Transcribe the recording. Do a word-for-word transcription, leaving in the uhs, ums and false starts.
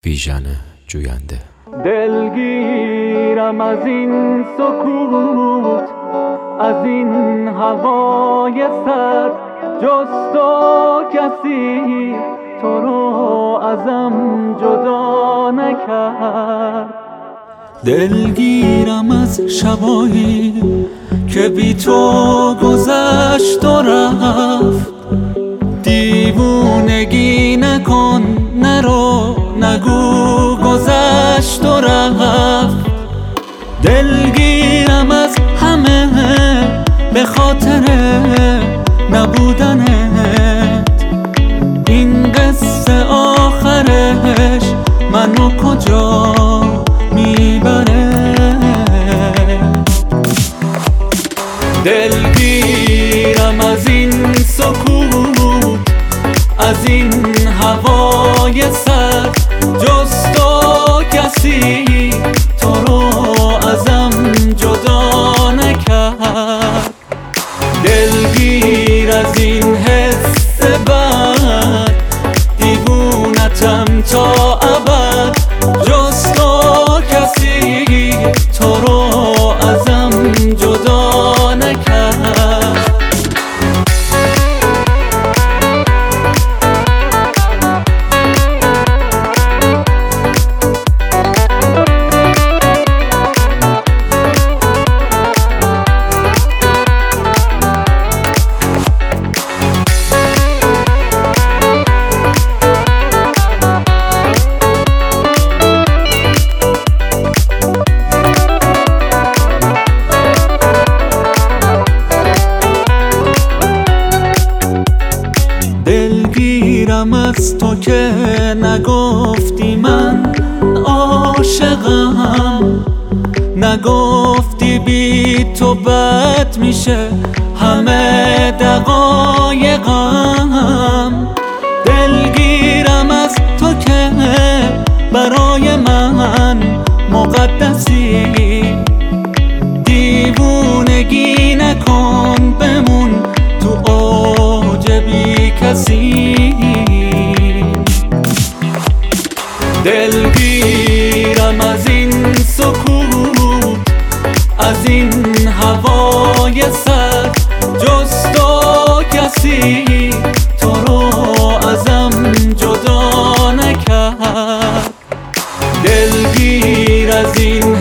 بیژن جوینده. دلگیرم از این سکوت، از این هوای سرد، جز تو کسی تو رو ازم جدا نکرد. دلگیرم از شبایی که بی تو گذشت و رفت. دیوونگی نکن، نرو نگو گذشت و رفت. دلگیرم از همه به خاطر نبودنت. این قصه آخرش منو کجا میبره؟ دلگیرم از این سکوت، از این هوای سرد، جز تو کسی تو رو ازم جدا نکرد. دلگیر از این حس بد، دیوونتم تا ابد، جز تو کسی تو رو ازم جدا نکرد. دلگیرم از تو که نگفتی من عاشقم، نگفتی بی تو بد میشه همه دقایقم. دلگیرم از تو که برای من مقدسی، دیوونگی نکن، بمون تو اوج بی کسی. دلگیرم از این سکوت، از این هوای سرد، جز تو کسی تو رو ازم جدا نکرد. دلگیر از این